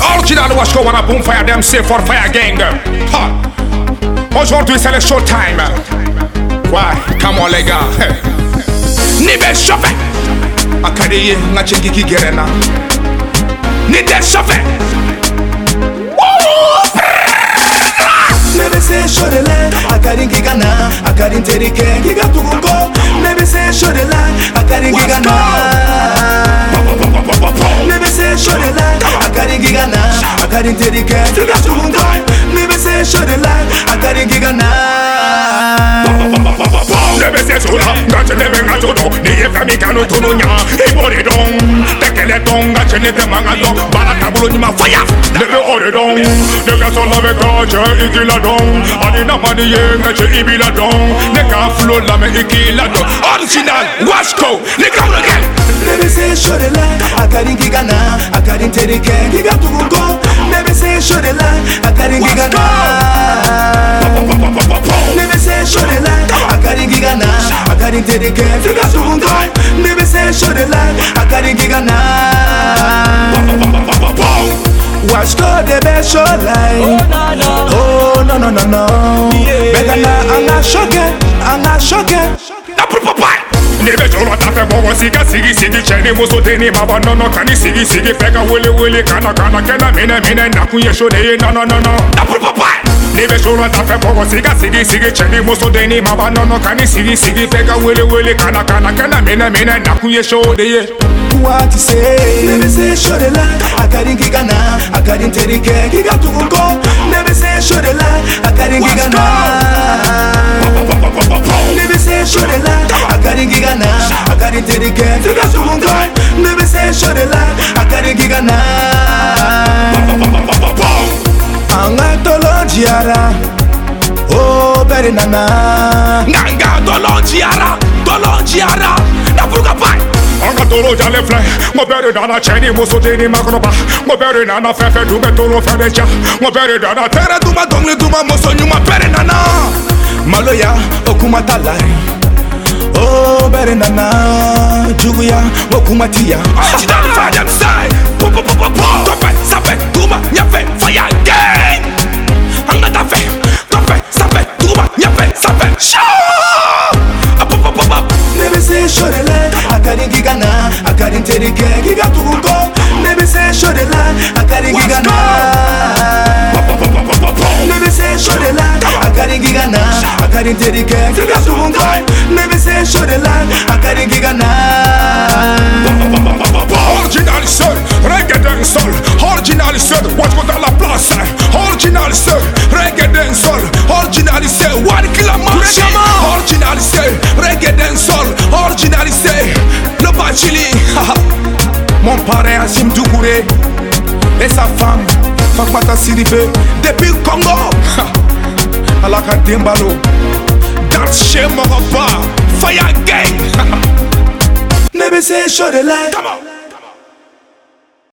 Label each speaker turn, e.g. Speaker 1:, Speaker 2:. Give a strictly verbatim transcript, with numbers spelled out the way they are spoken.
Speaker 1: Original Washko, wanna boom fire them safe for fire gang. Ha. Aujourd'hui c'est le showtime. Ouais, come on les gars. Nibe chauffé. Akadeye nga chengiki gerena. Nide chauffé.
Speaker 2: Maybe say show the line, I can't get gana, I can't take it, you got to go. Maybe say show the line, I can't get gana. Maybe say show the line, I can't get gana, I can't take it, you got to go. Maybe say show the line, I can't get gana.
Speaker 1: Maybe say show the line, I can't get gana. Ni famille kanu tununya, ibore dong. Tekele dong, I can't get manga dong. Baraka bulu ni ma fire. Nebe ore dong, nebe sola vekaje ikila dong. Adina mani yenga che ibila dong. Neka flow la me ikila dong. Original Washko, neka again.
Speaker 2: Maybe say show the line, I can't get gana, I can't take it, you got to go. Maybe say show the line, I can't get gana. Maybe say show the line, I can't get gana, I can't take it, you got to go. Maybe say show the line, I can't get gana. Washko the best show line. Oh no no no no. Begana I'm not shocking, I'm not shocking.
Speaker 1: Na papa. Nebe jolo tafe bogo siga sigi sigi cheni muso teni baba no no kani sigi sigi feka wili wili kana kana kena mine mine na kuye show de no no no no. Na papa. Nebe jolo tafe bogo siga sigi sigi cheni muso teni baba no no kani sigi sigi feka wili wili kana kana kena mine mine na kuye show de.
Speaker 2: What you say? Maybe say show the line, I can't get gana, I can't take it, you got to go. Maybe say show the line, I can't get gana. Maybe say show the line, I can't get gana, I can't take it, you got to go. Maybe say show the line, I can't get gana. Anga tolo jiara, oh beri nana.
Speaker 1: Nanga tolo jiara, tolo jiara, na puruka pai. Anga tolo jale fly, mo bere dana cheni muso teni makroba, mo bere nana fefe dume tolo febeja, mo bere dana tere duma dongle duma muso nyuma bere nana.
Speaker 2: Maloya okuma talari, oh bere nana juguya okuma tia.
Speaker 1: Original fire side, po po po po po. Tope sape duma nyafe fire gang. Anga tafe, tope sape duma nyafe sape show.
Speaker 2: Maybe say show the line, I can't get gana, I can't take it, you got to go. Maybe say show the line, I can't get gana. Maybe say show the line, I can't get gana, I can't take it, you got to go. Maybe say show the line, I can't get gana.
Speaker 1: Original seul, reggae dancehall. Original seul, watch what la place. Original seul, reggae dancehall. Original seul, one killer marche. Original seul, reggae dancehall. Original seul, le bachili.
Speaker 2: Mon parrain Azim Dougouré et sa femme Fakmata Sidibé depuis Congo. Alaka Dembalo,
Speaker 1: That's chez Moraba, Fire Gang.
Speaker 2: Maybe say show the line.
Speaker 1: Come on.